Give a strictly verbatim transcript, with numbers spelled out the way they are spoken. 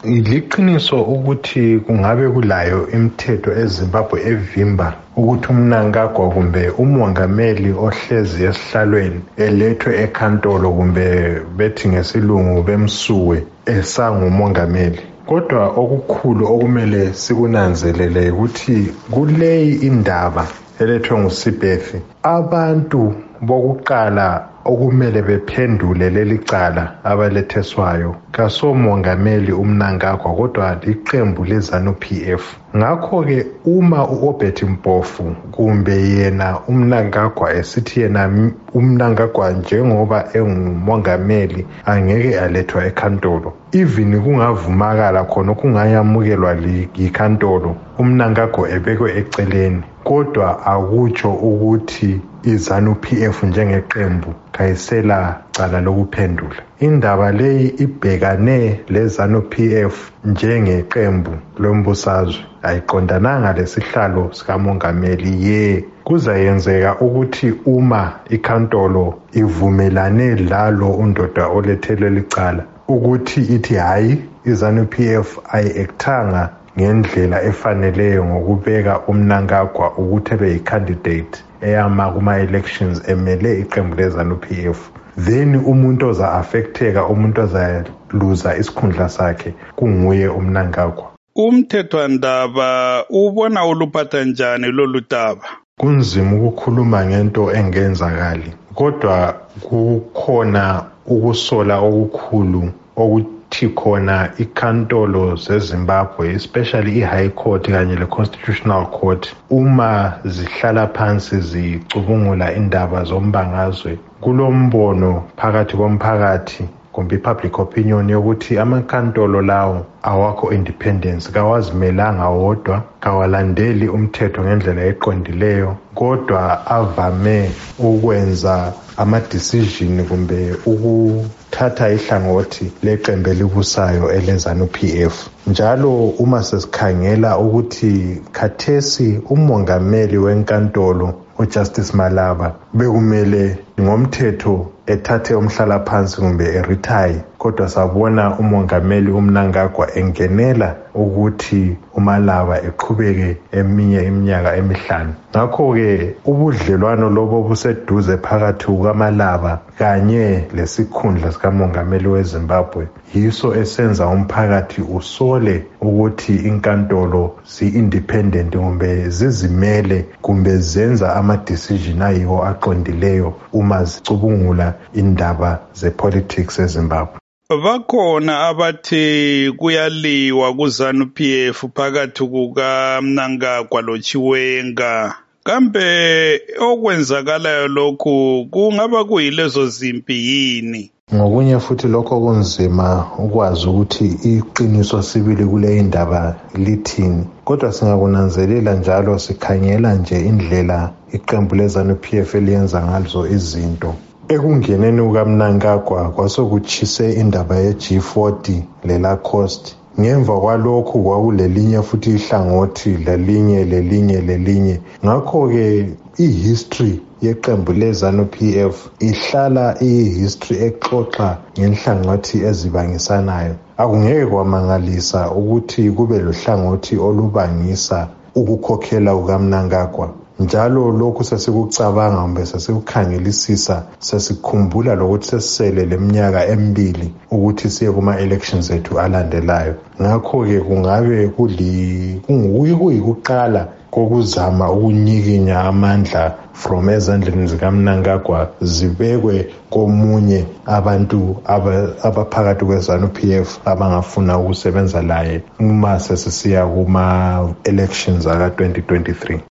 Liqiniso ukuthi kungabe kulayo imithetho eZimbabwe evimba ukuthi umnankagwa kumbe umongameli ohlezi esihlalweni elethwe enkantolo kumbe bethi ngesilungu bemsuwe esangumongameli. Kodwa okukhulu okumele sikunanzelele ukuthi kuleyi indaba elethwe nguSipethi, abantu bokuqala okumele bephendule leli cala abaletheswayo kasomongameli umnankagwa kodwa liqembu leZANU-P F. Ngakho-ke uma uObert Mpofu kumbe yena umnankagwa esithi yena umnankagwa njengoba engumongameli angeke alethwa enkantolo, even kungavumakala khona kungayamukelwa yinkantolo umnankagwa ebekwe eceleni, kodwa akutsho ukuthi iZANU-P F njengeqembu kayisela cala lokuphendula. Indaba leyi ibhekane leZANU-P F njengeqembu lombusazwe, ayiqondananga lesihlalo sikamongameli. Ye kuzayenzeka ukuthi uma inkantolo ivumelane lalo undoda olethelwe licala ukuthi ithi hayi iZANU-P F ayi-ekthanga ngendlela efaneleyo ngokubeka umnankagwa ukuthi ebe yi-candidate eyama kuma-elections emele iqembu leZANU-P F, then umuntu oza affecteka, umuntu ozaluza isikhundla sakhe kunguye umnankagwa. Umthethwandaba ubona uluphatha njani lolu daba? Kunzima ukukhuluma ngento engenzakali, kodwa kukhona ukusola okukhulu ukuthi khona inkantolo zeZimbabwe, especially i-High Court kanye le-Constitutional Court, uma zihlala phansi zicubungula indaba zombangazwe, kulombono phakathi komphakathi kumbe i-public opinion yokuthi amankantolo lawo awakho independence, kawazimelanga wodwa, kawalandeli umthetho ngendlela eqondileyo, kodwa avame ukwenza ama-decision kumbe ukuthatha ihlangothi leqembu elibusayo eleZANU-P F. Njalo uma sesikhangela ukuthi khathesi umongameli wenkantolo uJustice Malaba bekumele ngomthetho ethathe umhlala phansi kumbe eretire, kodwa sabona umongameli umnankagwa engenela ukuthi uMalaba eqhubeke eminye iminyaka emihlanu. Ngakho-ke ubudlelwano lobo buseduze phakathi kukaMalaba kanye lesikhundla sikamongameli weZimbabwe yiso esenza umphakathi usole ukuthi inkantolo zi-independent kumbe zizimele kumbe zenza ama-decision ayiwo aqondileyo uma zicubungula indaba ze-politics eZimbabwe. Bakhona abathi kuyaliwa kuZANU-P F phakathi kukaMnankagwa loChiwenga. Kambe okwenzakalayo lokhu kungaba kuyilezo zimpi yini? Ngokunye futhi lokho kunzima ukwazi ukuthi iqiniso sibili kule indaba lithini, kodwa singakunanzelela njalo sikhangela nje indlela iqembu leZANU-P F eliyenza ngazo izinto. Ekungeneni kukaMnankagwa kwasokutshise indaba ye-G forty leLacoste. Ngemva kwalokhu kwakulelinye futhi ihlangothi lelinye lelinye lelinye. Ngakho-ke i-history yeqembu leZANU-P F ihlala iyi-history exoxa ngenhlangothi ezibangisanayo. Akungeke kwamangalisa ukuthi kube lohlangothi olubangisa ukukhokhela kukaMnankagwa. Njalo lokhu sesikucabanga kumbe sesikukhangelisisa sesikhumbula lokuthi sesisele leminyaka emibili ukuthi siye kuma-elections ethu alandelayo. Ngakho-ke kungabe kuyikuqala kokuzama ukunyikinya amandla from ezandleni zikaMnankagwa zibekwe komunye abantu abaphakathi kweZANU-P F abangafuna ukusebenza laye uma sesisiya kuma-elections aka twenty twenty-three.